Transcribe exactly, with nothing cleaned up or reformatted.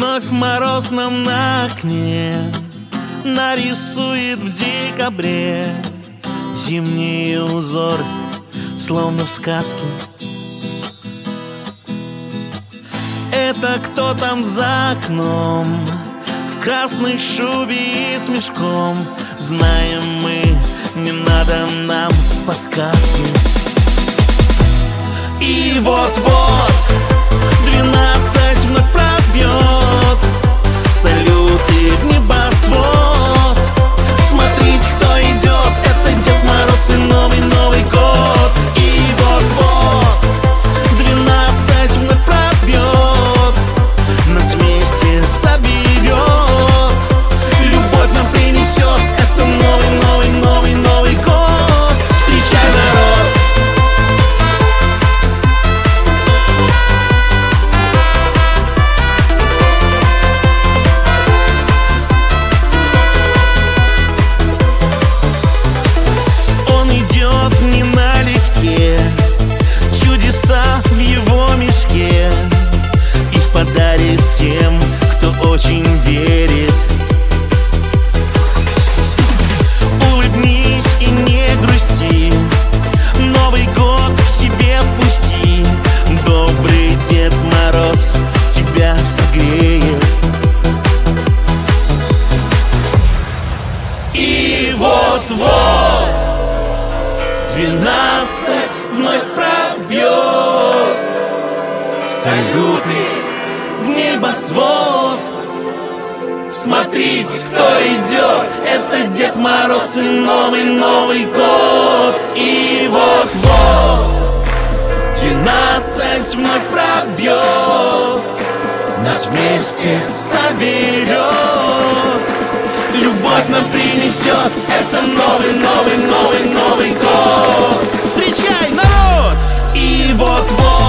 Вновь мороз нам на окне нарисует в декабре зимние узоры, словно в сказке. Это кто там за окном, в красной шубе и с мешком? Знаем мы, не надо нам подсказки. И вот-вот двенадцать вновь пробьет, салюты в небосвод. Смотрите, кто идет, это Дед Мороз и новый-новый год. И вот-вот двенадцать вновь пробьет, нас вместе соберет, любовь нам принесет. Это новый-новый-новый-новый год. Встречай, народ! Он идет не налегке, чудеса в его мешке. Их подарит тем, кто очень верит. Улыбнись и не грусти, Новый год к себе пусти. Добрый Дед Мороз тебя согреет. И вот-вот двенадцать вновь пробьет, салюты в небосвод. Смотрите, кто идет, это Дед Мороз и новый-новый год. И вот-вот двенадцать вновь пробьет, нас вместе соберет, любовь нам принесет. Это новый-новый-новый-новый год. Встречай, народ! И вот-вот